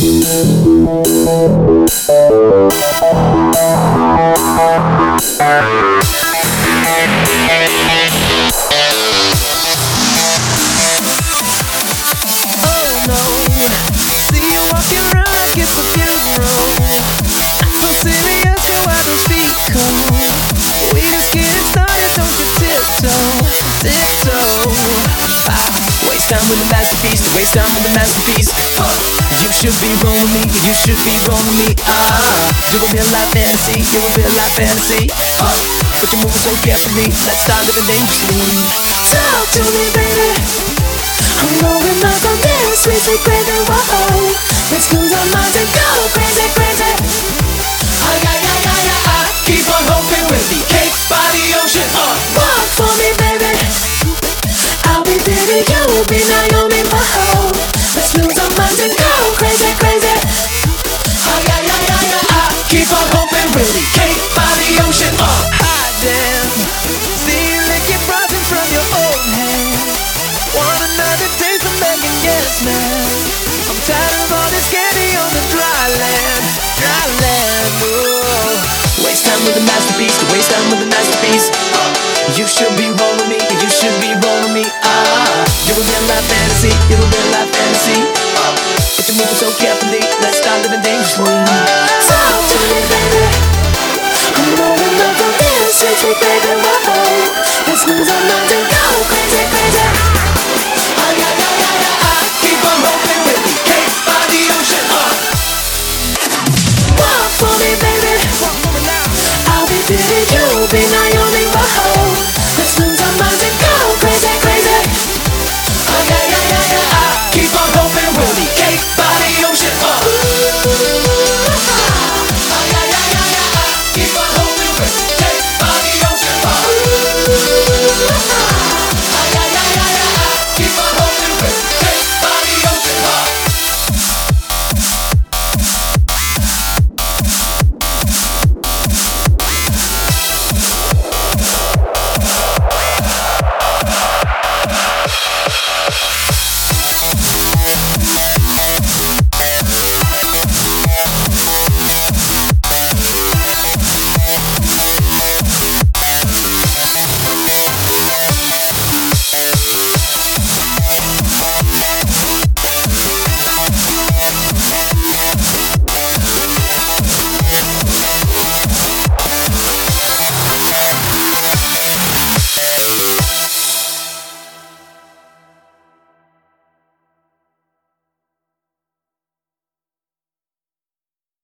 Time with a masterpiece, to waste time with a masterpiece. You should be rolling me, you should be rolling me. You a real life fantasy, you a real life fantasy. But you're moving so carefully, let's start living dangerously. Talk to me, baby. I'm going up on this sweet, sweet crazy, whoa. Let's lose our minds and go crazy, crazy. Keep on hoping we'll be cake by the ocean. Walk for me, baby. I'll be Diddy, you will be Naomi, whoa. Let's lose our minds and go crazy, crazy. Keep on hoping we'll be cake by the ocean. Hot damn, see you licking frozen from your old hand. Want another taste of making yes, man. I'm tired of all this candy on the dry land, dry land. Ooh. Waste time with a masterpiece, to waste time with a masterpiece. You should be rolling me, you should be rolling me. You're a real life fantasy, you're a real life fantasy. But you're moving so carefully, let's start living dangerously. Talk to me, baby. I'm moving up on this sweet, sweet baby, whoa. Let's lose our minds and go crazy, crazy.